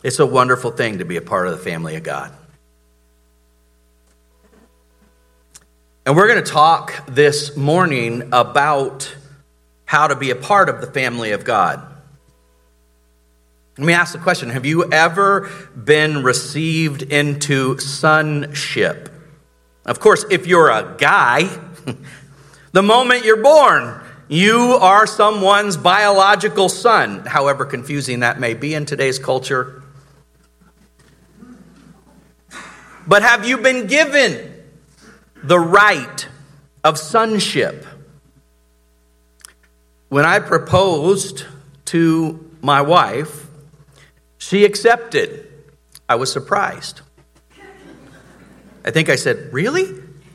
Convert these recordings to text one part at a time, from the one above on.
It's a wonderful thing to be a part of the family of God. And we're going to talk this morning about how to be a part of the family of God. Let me ask the question, have you ever been received into sonship? Of course, if you're a guy, the moment you're born, you are someone's biological son, however confusing that may be in today's culture. But have you been given the right of sonship? When I proposed to my wife, she accepted. I was surprised. I think I said, "Really?"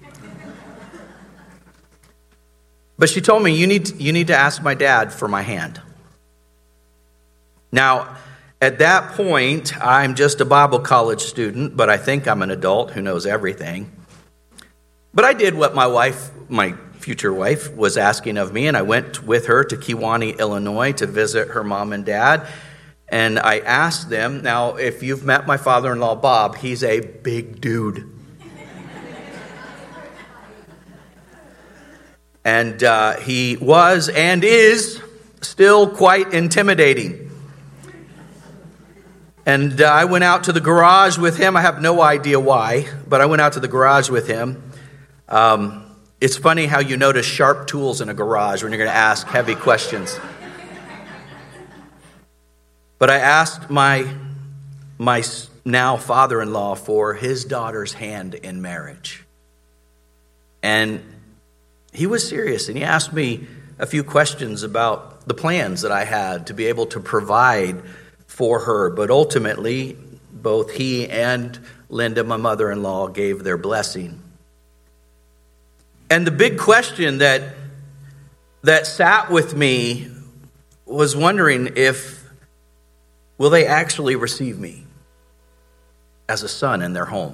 But she told me, you need to ask my dad for my hand. Now, at that point, I'm just a Bible college student, but I think I'm an adult who knows everything. But I did what my future wife, was asking of me, and I went with her to Kewanee, Illinois to visit her mom and dad. And I asked them, now, if you've met my father-in-law, Bob, he's a big dude. And he was and is still quite intimidating. And I went out to the garage with him. I have no idea why, but I went out to the garage with him. It's funny how you notice sharp tools in a garage when you're going to ask heavy questions. But I asked my now father-in-law for his daughter's hand in marriage. And he was serious, and he asked me a few questions about the plans that I had to be able to provide for her. But ultimately, both he and Linda, my mother-in-law, gave their blessing. And the big question that sat with me was wondering will they actually receive me as a son in their home?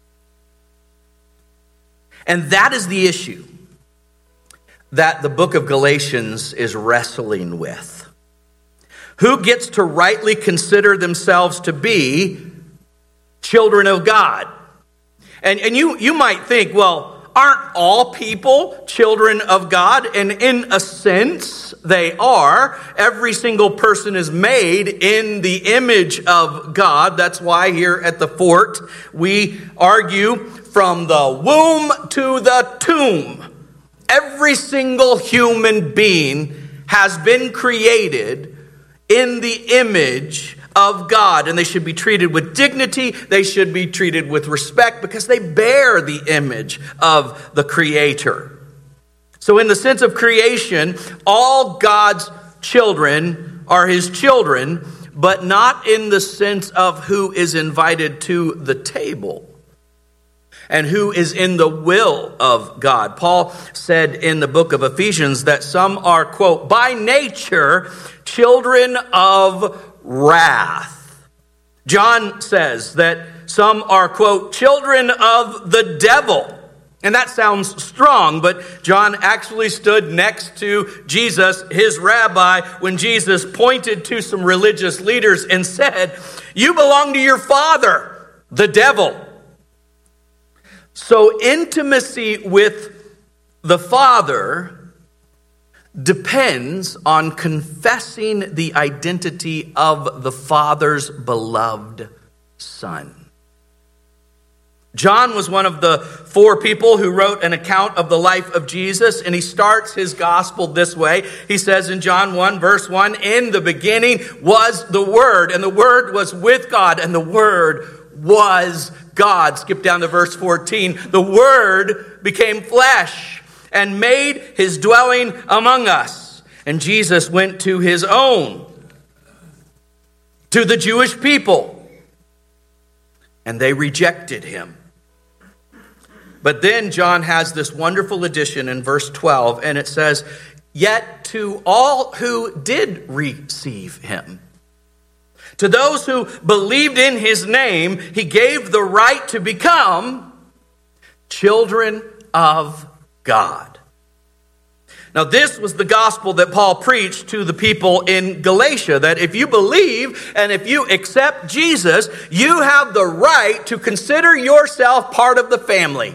And that is the issue that the book of Galatians is wrestling with. Who gets to rightly consider themselves to be children of God? And you might think, well, aren't all people children of God? And in a sense, they are. Every single person is made in the image of God. That's why here at the fort, we argue from the womb to the tomb. Every single human being has been created in the image of God, and they should be treated with dignity. They should be treated with respect because they bear the image of the Creator. So in the sense of creation, all God's children are His children, but not in the sense of who is invited to the table and who is in the will of God. Paul said in the book of Ephesians that some are, quote, by nature, children of wrath. John says that some are, quote, children of the devil. And that sounds strong, but John actually stood next to Jesus, his rabbi, when Jesus pointed to some religious leaders and said, "You belong to your father, the devil." So intimacy with the Father depends on confessing the identity of the Father's beloved Son. John was one of the 4 people who wrote an account of the life of Jesus, and he starts his gospel this way. He says in John 1, verse 1, "In the beginning was the Word, and the Word was with God, and the Word was God." Skip down to verse 14. "The Word became flesh and made his dwelling among us." And Jesus went to his own, to the Jewish people, and they rejected him. But then John has this wonderful addition in verse 12, and it says, "Yet to all who did receive him, to those who believed in his name, he gave the right to become children of God." Now, this was the gospel that Paul preached to the people in Galatia, that if you believe and if you accept Jesus, you have the right to consider yourself part of the family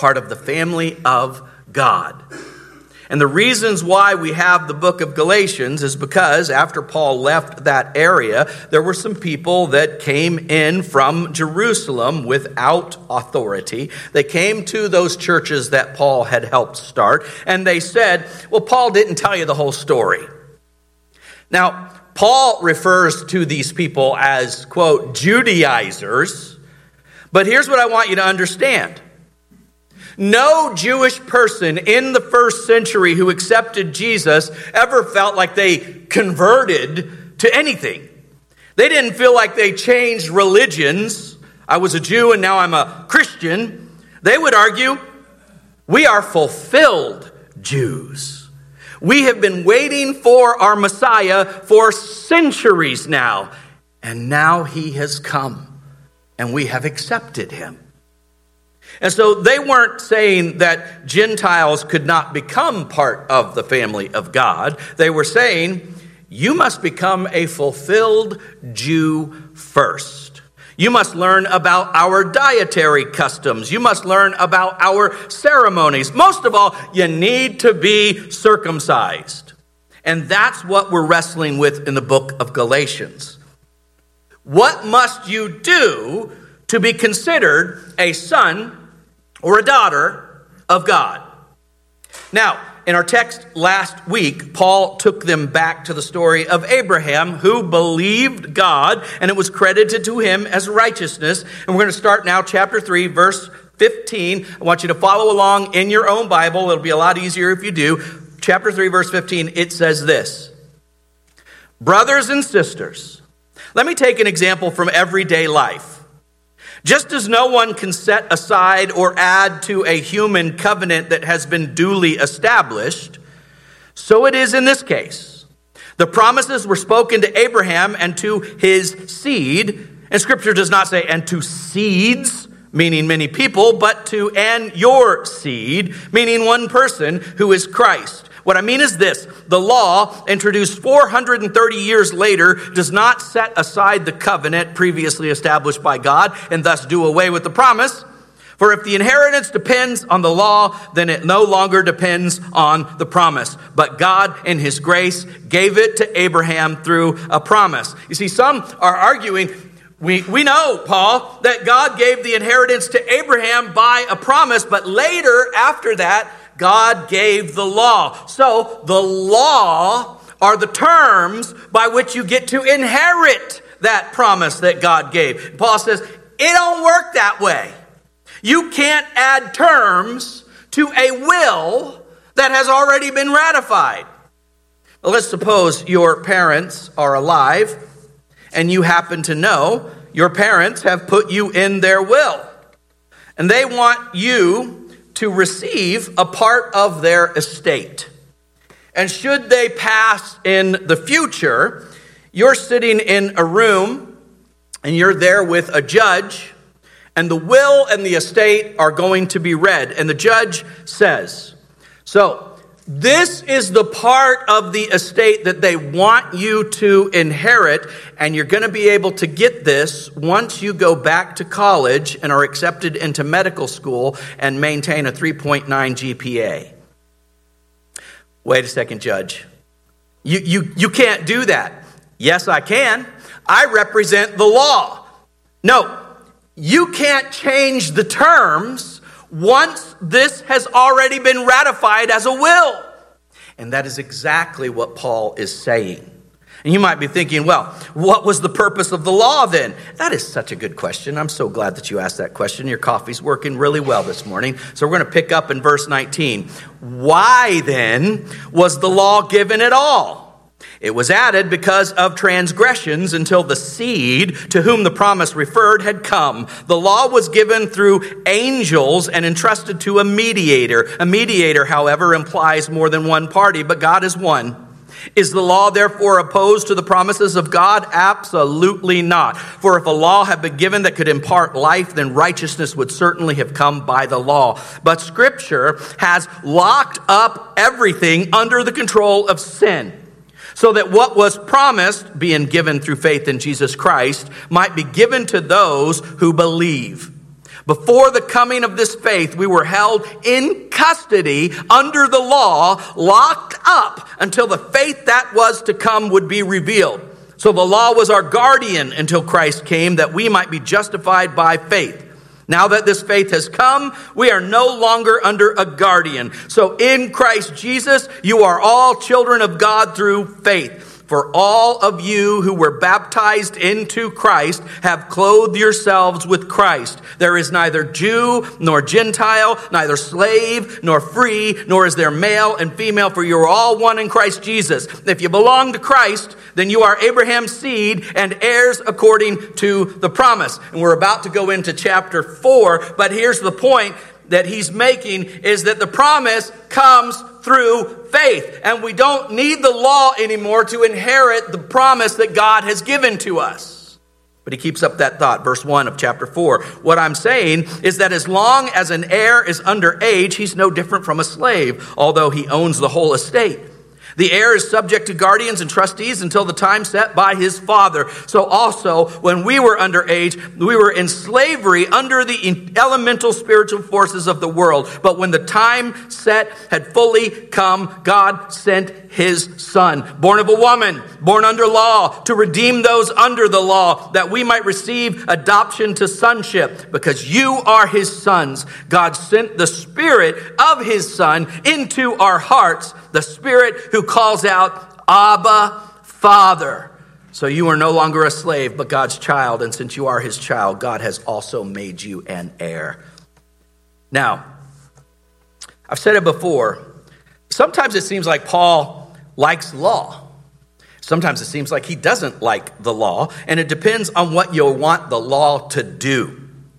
of God. And the reasons why we have the book of Galatians is because after Paul left that area, there were some people that came in from Jerusalem without authority. They came to those churches that Paul had helped start, and they said, well, Paul didn't tell you the whole story. Now, Paul refers to these people as, quote, Judaizers, but here's what I want you to understand. No Jewish person in the first century who accepted Jesus ever felt like they converted to anything. They didn't feel like they changed religions. I was a Jew and now I'm a Christian. They would argue, we are fulfilled Jews. We have been waiting for our Messiah for centuries now. And now he has come and we have accepted him. And so they weren't saying that Gentiles could not become part of the family of God. They were saying, you must become a fulfilled Jew first. You must learn about our dietary customs. You must learn about our ceremonies. Most of all, you need to be circumcised. And that's what we're wrestling with in the book of Galatians. What must you do to be considered a son or a daughter of God? Now, in our text last week, Paul took them back to the story of Abraham, who believed God, and it was credited to him as righteousness. And we're going to start now, chapter 3, verse 15. I want you to follow along in your own Bible. It'll be a lot easier if you do. Chapter 3, verse 15, it says this: brothers and sisters, let me take an example from everyday life. Just as no one can set aside or add to a human covenant that has been duly established, so it is in this case. The promises were spoken to Abraham and to his seed, and Scripture does not say, and to seeds, meaning many people, but to and your seed, meaning one person, who is Christ. What I mean is this: the law, introduced 430 years later, does not set aside the covenant previously established by God and thus do away with the promise. For if the inheritance depends on the law, then it no longer depends on the promise. But God, in his grace, gave it to Abraham through a promise. You see, some are arguing, we know, Paul, that God gave the inheritance to Abraham by a promise, but later, after that, God gave the law. So the law are the terms by which you get to inherit that promise that God gave. Paul says, it don't work that way. You can't add terms to a will that has already been ratified. Well, let's suppose your parents are alive and you happen to know your parents have put you in their will. And they want you to receive a part of their estate. And should they pass in the future, you're sitting in a room and you're there with a judge, and the will and the estate are going to be read. And the judge says, so this is the part of the estate that they want you to inherit, and you're going to be able to get this once you go back to college and are accepted into medical school and maintain a 3.9 GPA. Wait a second, Judge. You can't do that. Yes, I can. I represent the law. No, you can't change the terms once this has already been ratified as a will. And that is exactly what Paul is saying. And you might be thinking, well, what was the purpose of the law then? That is such a good question. I'm so glad that you asked that question. Your coffee's working really well this morning. So we're going to pick up in verse 19. Why then was the law given at all? It was added because of transgressions until the seed to whom the promise referred had come. The law was given through angels and entrusted to a mediator. A mediator, however, implies more than one party, but God is one. Is the law therefore opposed to the promises of God? Absolutely not. For if a law had been given that could impart life, then righteousness would certainly have come by the law. But Scripture has locked up everything under the control of sin, so that what was promised, being given through faith in Jesus Christ, might be given to those who believe. Before the coming of this faith, we were held in custody under the law, locked up until the faith that was to come would be revealed. So the law was our guardian until Christ came, that we might be justified by faith. Now that this faith has come, we are no longer under a guardian. So in Christ Jesus, you are all children of God through faith. For all of you who were baptized into Christ have clothed yourselves with Christ. There is neither Jew nor Gentile, neither slave nor free, nor is there male and female, for you are all one in Christ Jesus. If you belong to Christ, then you are Abraham's seed and heirs according to the promise. And we're about to go into chapter 4, but here's the point that he's making, is that the promise comes through faith. And we don't need the law anymore to inherit the promise that God has given to us. But he keeps up that thought. Verse 1 of chapter 4. What I'm saying is that as long as an heir is under age, he's no different from a slave, although he owns the whole estate. The heir is subject to guardians and trustees until the time set by his father. So also, when we were underage, we were in slavery under the elemental spiritual forces of the world. But when the time set had fully come, God sent his son, born of a woman, born under law, to redeem those under the law, that we might receive adoption to sonship. Because you are his sons, God sent the Spirit of his Son into our hearts, the Spirit who calls out, Abba, Father. So you are no longer a slave, but God's child. And since you are his child, God has also made you an heir. Now, I've said it before. Sometimes it seems like Paul likes law. Sometimes it seems like he doesn't like the law. And it depends on what you want the law to do.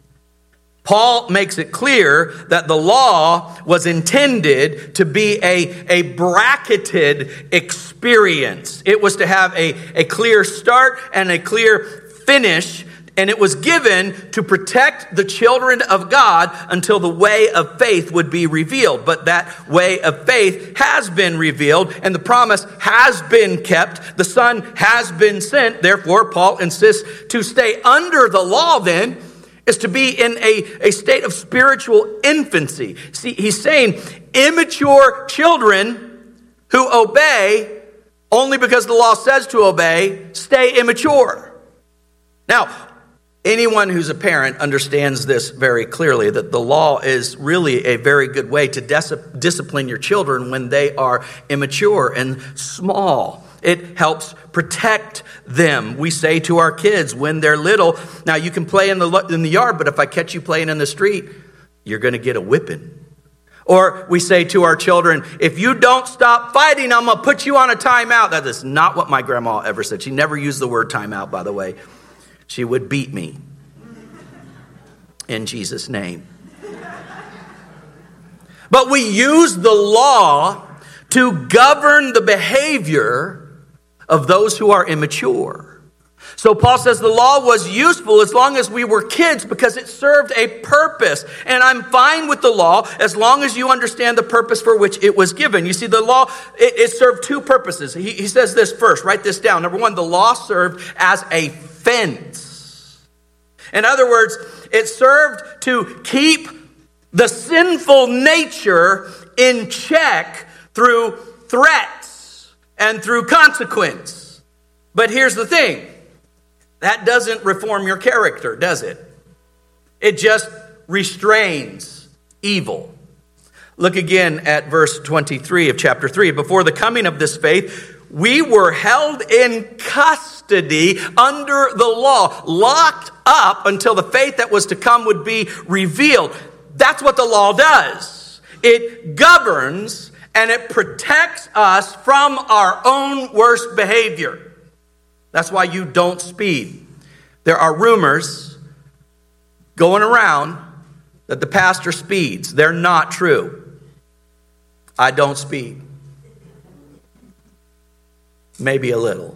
Paul makes it clear that the law was intended to be a bracketed experience. It was to have a clear start and a clear finish, and it was given to protect the children of God until the way of faith would be revealed. But that way of faith has been revealed, and the promise has been kept. The Son has been sent. Therefore, Paul insists to stay under the law then is to be in a state of spiritual infancy. See, he's saying immature children who obey only because the law says to obey, stay immature. Now, anyone who's a parent understands this very clearly, that the law is really a very good way to discipline your children when they are immature and small. It helps protect them. We say to our kids when they're little, now you can play in the yard, but if I catch you playing in the street, you're going to get a whipping. Or we say to our children, if you don't stop fighting, I'm going to put you on a timeout. That is not what my grandma ever said. She never used the word timeout, by the way. She would beat me. In Jesus' name. But we use the law to govern the behavior of those who are immature. So Paul says the law was useful as long as we were kids because it served a purpose. And I'm fine with the law as long as you understand the purpose for which it was given. You see, the law, it served two purposes. He says this first. Write this down. Number one, the law served as a fence. In other words, it served to keep the sinful nature in check through threats and through consequence. But here's the thing. That doesn't reform your character, does it? It just restrains evil. Look again at verse 23 of chapter 3. Before the coming of this faith, we were held in custody under the law, locked up until the faith that was to come would be revealed. That's what the law does. It governs and it protects us from our own worst behavior. That's why you don't speed. There are rumors going around that the pastor speeds. They're not true. I don't speed. maybe a little.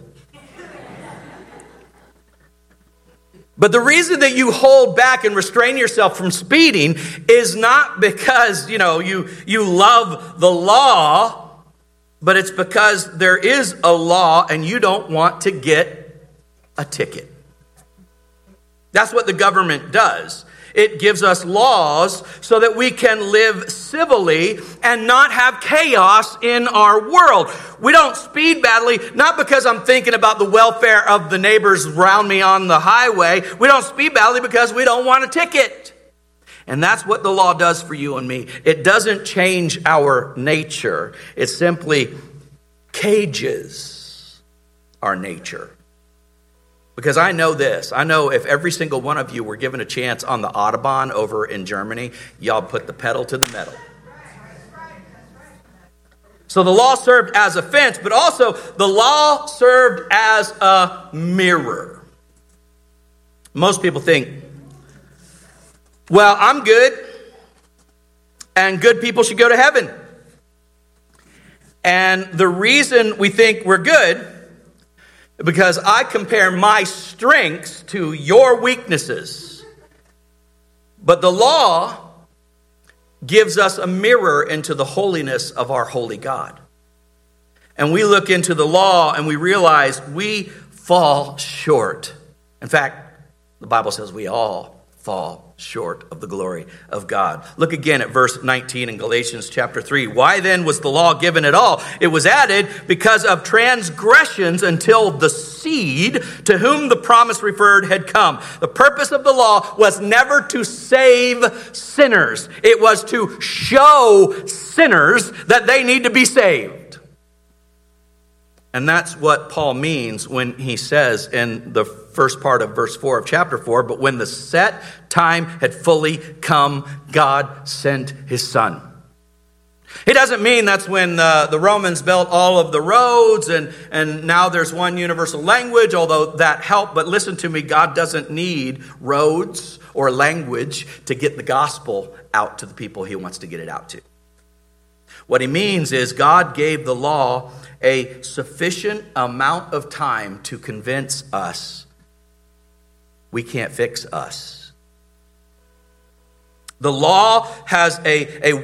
But the reason that you hold back and restrain yourself from speeding is not because, you love the law, but it's because there is a law and you don't want to get a ticket. That's what the government does. It gives us laws so that we can live civilly and not have chaos in our world. We don't speed badly, not because I'm thinking about the welfare of the neighbors around me on the highway. We don't speed badly because we don't want a ticket. And that's what the law does for you and me. It doesn't change our nature. It simply cages our nature. Because I know this. I know if every single one of you were given a chance on the Autobahn over in Germany, y'all put the pedal to the metal. So the law served as a fence, but also the law served as a mirror. Most people think, well, I'm good, and good people should go to heaven. And the reason we think we're good because I compare my strengths to your weaknesses. But the law gives us a mirror into the holiness of our holy God. And we look into the law and we realize we fall short. In fact, the Bible says we all fall short of the glory of God. Look again at verse 19 in Galatians chapter 3. Why then was the law given at all? It was added because of transgressions until the seed to whom the promise referred had come. The purpose of the law was never to save sinners. It was to show sinners that they need to be saved. And that's what Paul means when he says in the first part of verse 4 of chapter 4, but when the set time had fully come, God sent his son. It doesn't mean that's when the Romans built all of the roads and now there's one universal language, although that helped. But listen to me, God doesn't need roads or language to get the gospel out to the people he wants to get it out to. What he means is God gave the law a sufficient amount of time to convince us we can't fix us. The law has a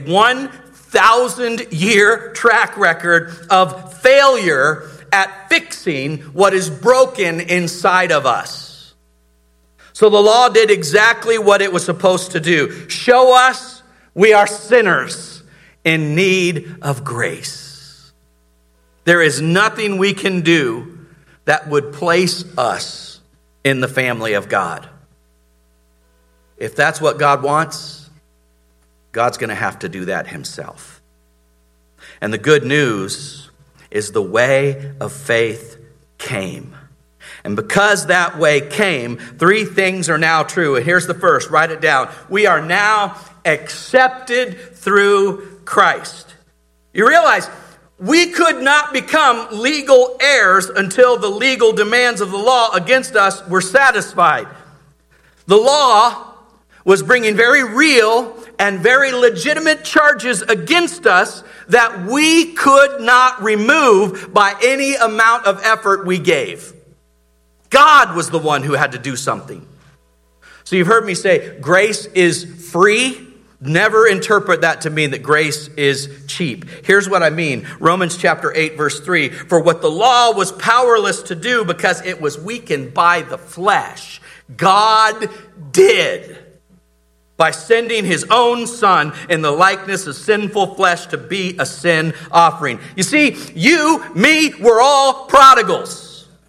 1,000-year track record of failure at fixing what is broken inside of us. So the law did exactly what it was supposed to do. Show us we are sinners in need of grace. There is nothing we can do that would place us in the family of God. If that's what God wants, God's going to have to do that himself. And the good news is the way of faith came. And because that way came, three things are now true. And here's the first, write it down. We are now accepted through Christ. You realize we could not become legal heirs until the legal demands of the law against us were satisfied. The law was bringing very real and very legitimate charges against us that we could not remove by any amount of effort we gave. God was the one who had to do something. So you've heard me say grace is free. Never interpret that to mean that grace is cheap. Here's what I mean. Romans chapter 8, verse 3. For what the law was powerless to do because it was weakened by the flesh, God did by sending his own son in the likeness of sinful flesh to be a sin offering. You see, you, me, we're all prodigals.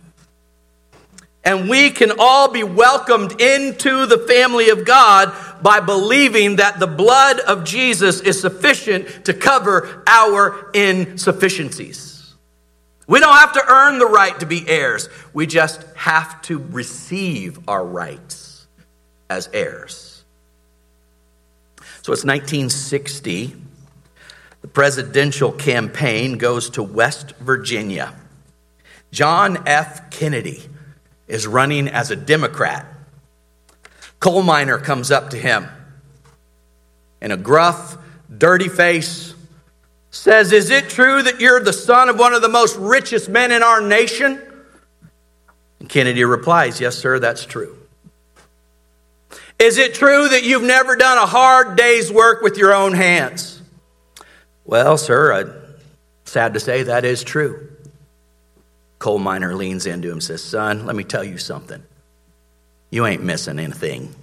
And we can all be welcomed into the family of God by believing that the blood of Jesus is sufficient to cover our insufficiencies. We don't have to earn the right to be heirs. We just have to receive our rights as heirs. So it's 1960. The presidential campaign goes to West Virginia. John F. Kennedy is running as a Democrat. Coal miner comes up to him in a gruff, dirty face, says, "Is it true that you're the son of one of the most richest men in our nation?" And Kennedy replies, "Yes, sir, that's true." "Is it true that you've never done a hard day's work with your own hands?" "Well, sir, sad to say that is true." Coal miner leans into him and says, "Son, let me tell you something. You ain't missing anything."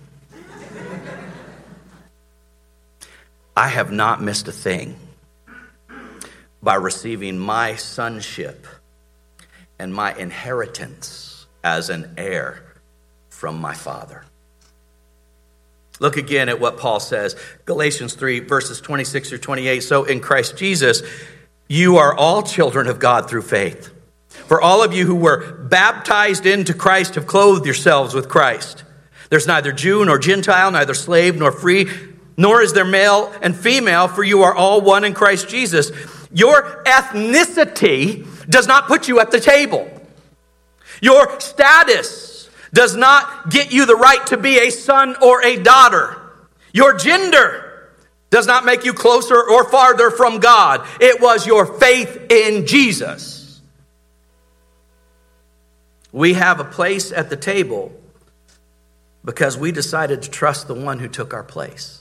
I have not missed a thing by receiving my sonship and my inheritance as an heir from my Father. Look again at what Paul says, Galatians 3, verses 26 through 28. "So in Christ Jesus, you are all children of God through faith. For all of you who were baptized into Christ have clothed yourselves with Christ. There's neither Jew nor Gentile, neither slave nor free, nor is there male and female, for you are all one in Christ Jesus." Your ethnicity does not put you at the table. Your status does not get you the right to be a son or a daughter. Your gender does not make you closer or farther from God. It was your faith in Jesus. We have a place at the table because we decided to trust the one who took our place.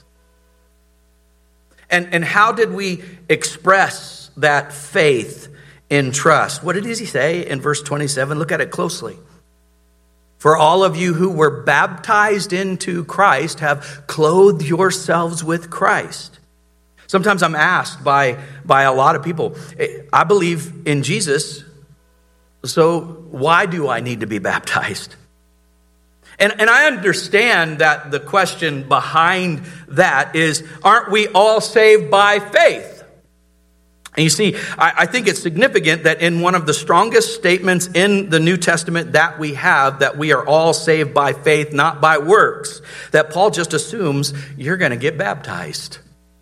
And how did we express that faith in trust? What did he say in verse 27? Look at it closely. "For all of you who were baptized into Christ have clothed yourselves with Christ." Sometimes I'm asked by a lot of people, I believe in Jesus, so why do I need to be baptized? And I understand that the question behind that is, aren't we all saved by faith? And you see, I think it's significant that in one of the strongest statements in the New Testament that we have, that we are all saved by faith, not by works, that Paul just assumes you're going to get baptized.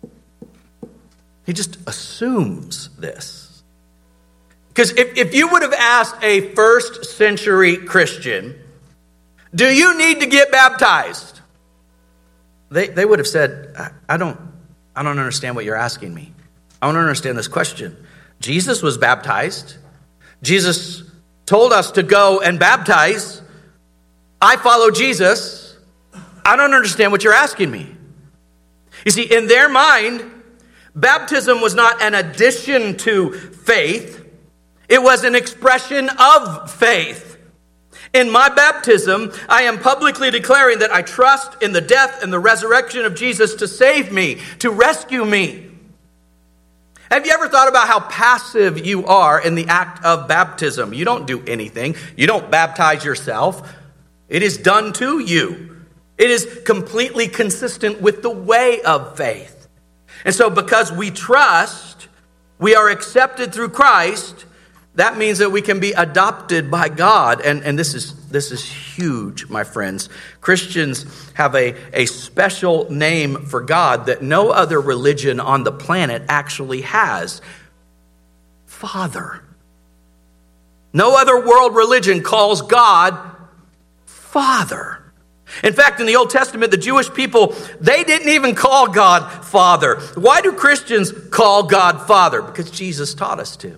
He just assumes this. Because if you would have asked a first century Christian, "Do you need to get baptized?" They would have said, I don't understand what you're asking me. I don't understand this question. Jesus was baptized. Jesus told us to go and baptize. I follow Jesus. I don't understand what you're asking me. You see, in their mind, baptism was not an addition to faith. It was an expression of faith. In my baptism, I am publicly declaring that I trust in the death and the resurrection of Jesus to save me, to rescue me. Have you ever thought about how passive you are in the act of baptism? You don't do anything. You don't baptize yourself. It is done to you. It is completely consistent with the way of faith. And so because we trust, we are accepted through Christ. That means that we can be adopted by God. And this is huge, my friends. Christians have a special name for God that no other religion on the planet actually has. Father. No other world religion calls God Father. In fact, in the Old Testament, the Jewish people, they didn't even call God Father. Why do Christians call God Father? Because Jesus taught us to.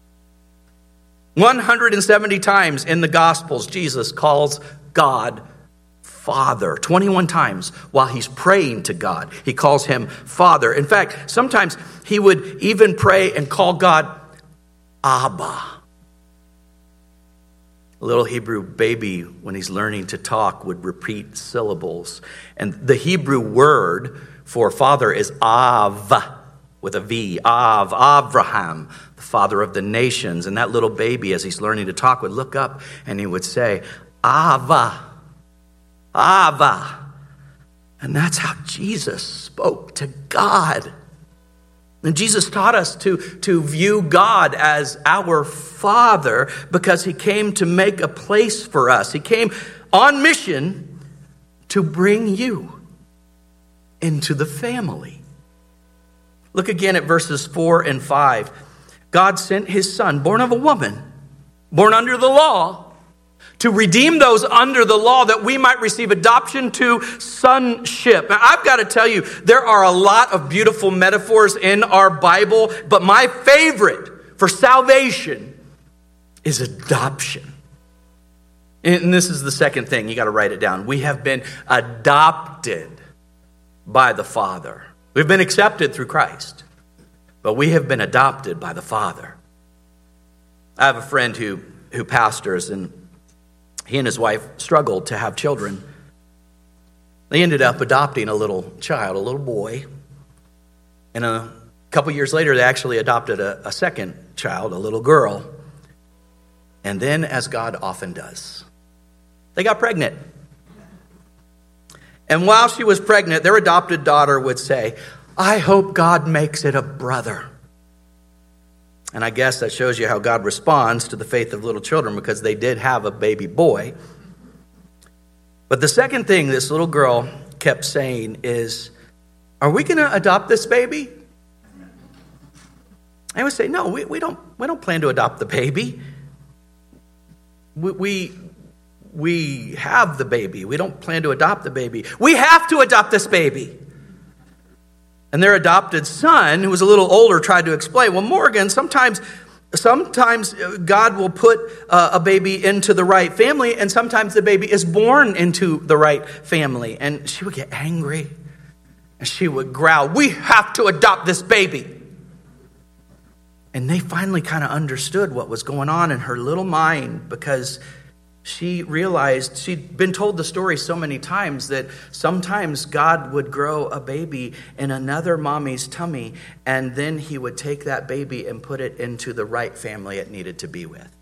170 times in the Gospels, Jesus calls God Father. 21 times while he's praying to God, he calls him Father. In fact, sometimes he would even pray and call God Abba. A little Hebrew baby, when he's learning to talk, would repeat syllables. And the Hebrew word for father is Av, with a V, Av, Avraham, the father of the nations. And that little baby, as he's learning to talk, would look up and he would say, Ava, Ava. And that's how Jesus spoke to God. And Jesus taught us to view God as our Father because he came to make a place for us. He came on mission to bring you into the family. Look again at verses 4 and 5. God sent his son, born of a woman, born under the law, to redeem those under the law that we might receive adoption to sonship. Now, I've got to tell you, there are a lot of beautiful metaphors in our Bible, but my favorite for salvation is adoption. And this is the second thing. You got to write it down. We have been adopted by the Father. We've been accepted through Christ, but we have been adopted by the Father. I have a friend who pastors, and he and his wife struggled to have children. They ended up adopting a little child, a little boy. And a couple years later, they actually adopted a second child, a little girl. And then, as God often does, they got pregnant. And while she was pregnant, their adopted daughter would say, "I hope God makes it a brother." And I guess that shows you how God responds to the faith of little children, because they did have a baby boy. But the second thing this little girl kept saying is, "Are we going to adopt this baby?" I would say, "No, we don't plan to adopt the baby. We have the baby. We don't plan to adopt the baby. We have to adopt this baby." And their adopted son, who was a little older, tried to explain, "Well, Morgan, sometimes God will put a baby into the right family, and sometimes the baby is born into the right family." And she would get angry, and she would growl, "We have to adopt this baby." And they finally kind of understood what was going on in her little mind, because she realized she'd been told the story so many times that sometimes God would grow a baby in another mommy's tummy, and then he would take that baby and put it into the right family it needed to be with.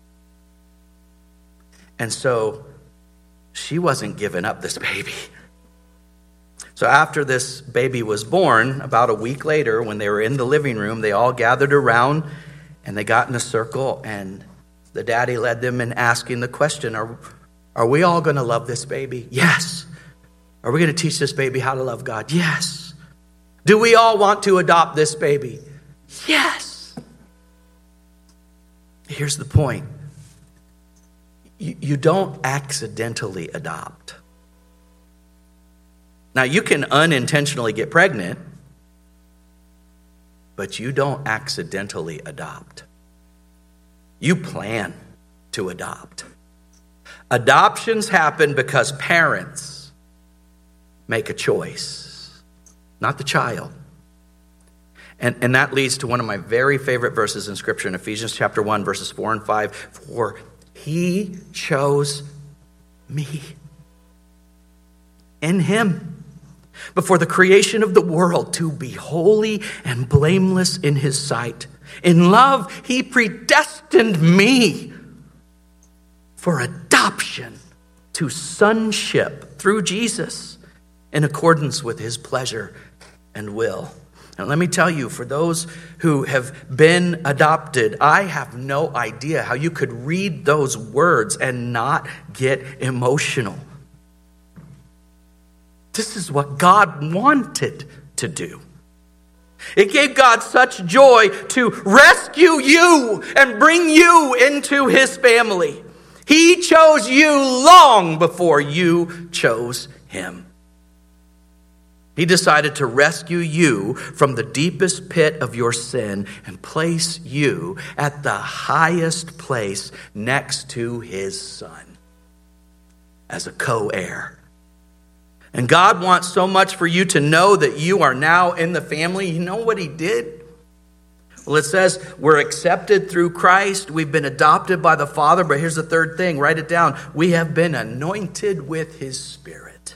And so she wasn't giving up this baby. So after this baby was born, about a week later, when they were in the living room, they all gathered around and they got in a circle, and the daddy led them in asking the question, are we all going to love this baby? Yes. Are we going to teach this baby how to love God? Yes. Do we all want to adopt this baby? Yes. Here's the point. You don't accidentally adopt. Now, you can unintentionally get pregnant, but you don't accidentally adopt. You plan to adopt. Adoptions happen because parents make a choice, not the child. And that leads to one of my very favorite verses in Scripture in Ephesians chapter 1, verses 4 and 5. "For he chose me in him before the creation of the world to be holy and blameless in his sight. In love, he predestined me for adoption to sonship through Jesus in accordance with his pleasure and will." And let me tell you, for those who have been adopted, I have no idea how you could read those words and not get emotional. This is what God wanted to do. It gave God such joy to rescue you and bring you into his family. He chose you long before you chose him. He decided to rescue you from the deepest pit of your sin and place you at the highest place next to his son as a co-heir. And God wants so much for you to know that you are now in the family. You know what he did? Well, it says we're accepted through Christ. We've been adopted by the Father. But here's the third thing. Write it down. We have been anointed with his Spirit.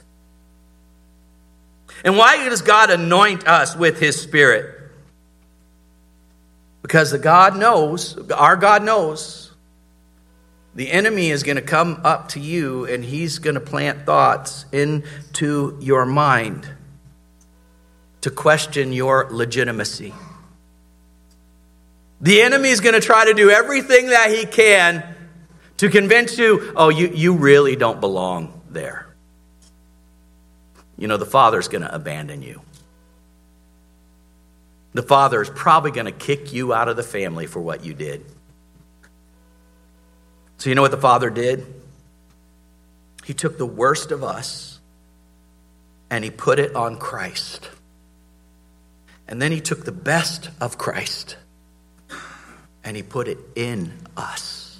And why does God anoint us with his Spirit? Because our God knows, the enemy is going to come up to you and he's going to plant thoughts into your mind to question your legitimacy. The enemy is going to try to do everything that he can to convince you, oh, you really don't belong there. You know, the Father's going to abandon you. The Father is probably going to kick you out of the family for what you did. So you know what the Father did? He took the worst of us and he put it on Christ. And then he took the best of Christ and he put it in us.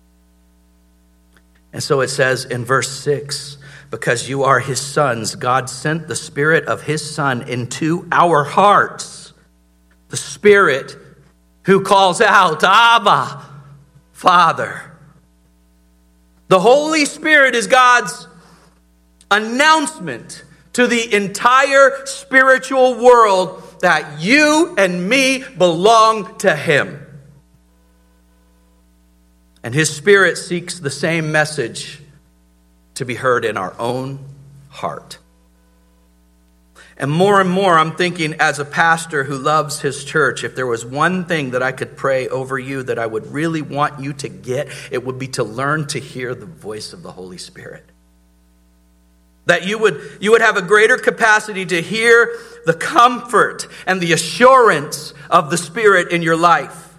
And so it says in verse 6, because you are his sons, God sent the Spirit of his Son into our hearts. The Spirit who calls out, Abba, Father. The Holy Spirit is God's announcement to the entire spiritual world that you and me belong to him. And his Spirit seeks the same message to be heard in our own heart. And more I'm thinking, as a pastor who loves his church, if there was one thing that I could pray over you that I would really want you to get, it would be to learn to hear the voice of the Holy Spirit. That you would have a greater capacity to hear the comfort and the assurance of the Spirit in your life.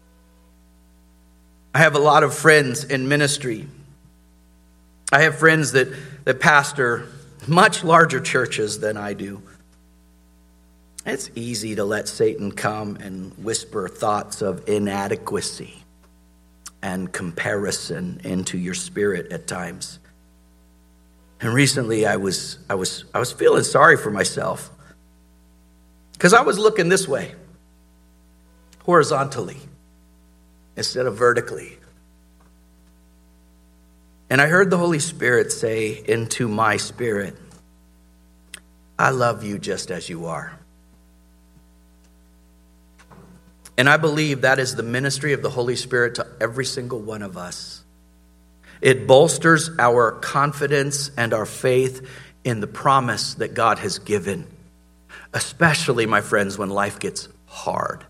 I have a lot of friends in ministry. I have friends that pastor much larger churches than I do. It's easy to let Satan come and whisper thoughts of inadequacy and comparison into your spirit at times. And recently I was feeling sorry for myself because I was looking this way, horizontally instead of vertically. And I heard the Holy Spirit say into my spirit, I love you just as you are. And I believe that is the ministry of the Holy Spirit to every single one of us. It bolsters our confidence and our faith in the promise that God has given, especially, my friends, when life gets hard.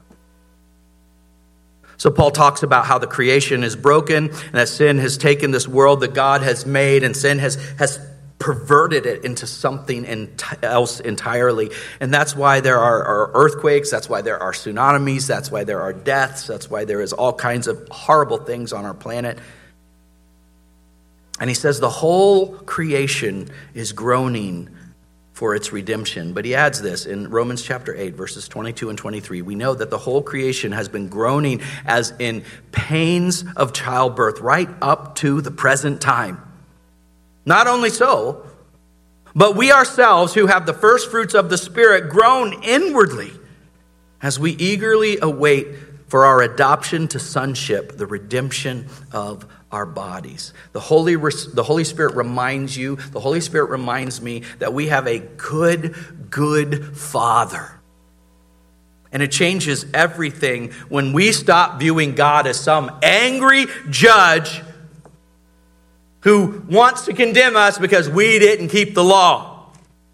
So Paul talks about how the creation is broken and that sin has taken this world that God has made, and sin has perverted it into something else entirely. And that's why there are earthquakes, that's why there are tsunamis, that's why there are deaths, that's why there is all kinds of horrible things on our planet. And he says the whole creation is groaning for its redemption. But he adds this in Romans chapter 8, verses 22 and 23. We know that the whole creation has been groaning as in pains of childbirth right up to the present time. Not only so, but we ourselves who have the first fruits of the Spirit groan inwardly as we eagerly await for our adoption to sonship, the redemption of our bodies. The Holy Spirit reminds you, the Holy Spirit reminds me that we have a good Father. And it changes everything when we stop viewing God as some angry judge who wants to condemn us because we didn't keep the law.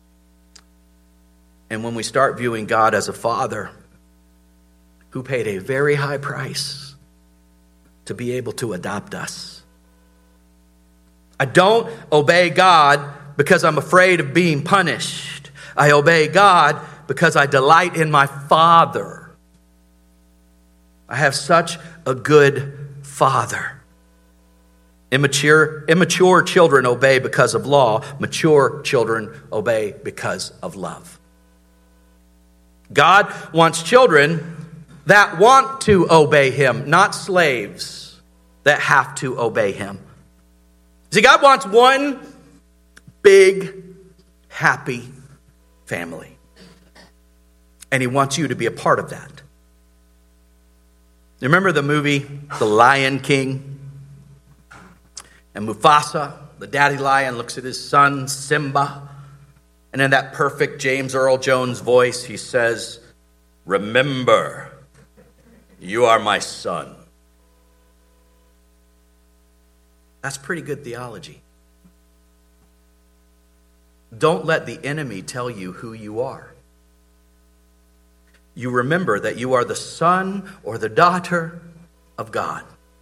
And when we start viewing God as a Father who paid a very high price to be able to adopt us. I don't obey God because I'm afraid of being punished. I obey God because I delight in my Father. I have such a good Father. Immature children obey because of law. Mature children obey because of love. God wants children that want to obey him, not slaves that have to obey him. See, God wants one big, happy family. And he wants you to be a part of that. You remember the movie The Lion King? And Mufasa, the daddy lion, looks at his son, Simba. And in that perfect James Earl Jones voice, he says, "Remember, you are my son." That's pretty good theology. Don't let the enemy tell you who you are. You remember that you are the son or the daughter of God.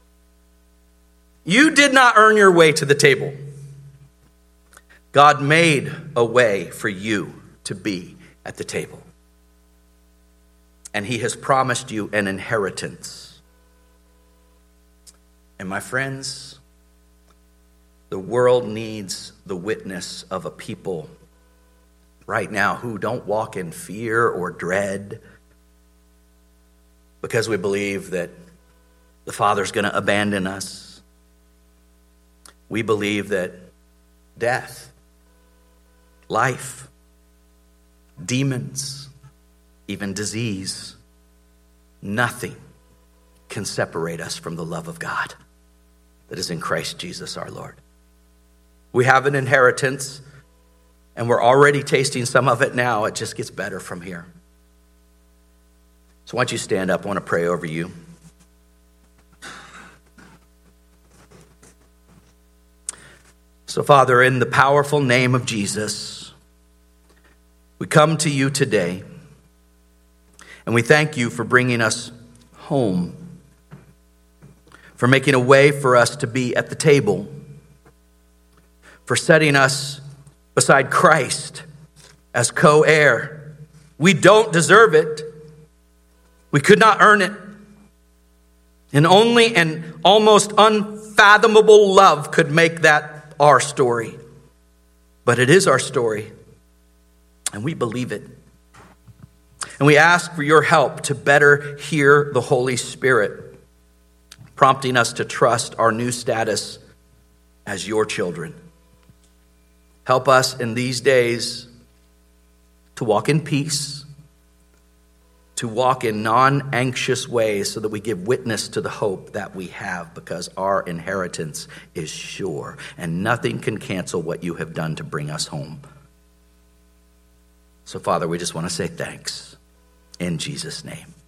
You did not earn your way to the table. God made a way for you to be at the table. And he has promised you an inheritance. And my friends, The world needs the witness of a people right now who don't walk in fear or dread because we believe that the Father's going to abandon us. We believe that death, life, demons, even disease, nothing can separate us from the love of God that is in Christ Jesus our Lord. We have an inheritance, and we're already tasting some of it now. It just gets better from here. So why don't you stand up? I want to pray over you. So, Father, in the powerful name of Jesus, we come to you today, and we thank you for bringing us home, for making a way for us to be at the table, for setting us beside Christ as co-heir. We don't deserve it. We could not earn it. And only an almost unfathomable love could make that our story. But it is our story, and we believe it. And we ask for your help to better hear the Holy Spirit, prompting us to trust our new status as your children. Help us in these days to walk in peace, to walk in non-anxious ways so that we give witness to the hope that we have, because our inheritance is sure and nothing can cancel what you have done to bring us home. So, Father, we just want to say thanks in Jesus' name.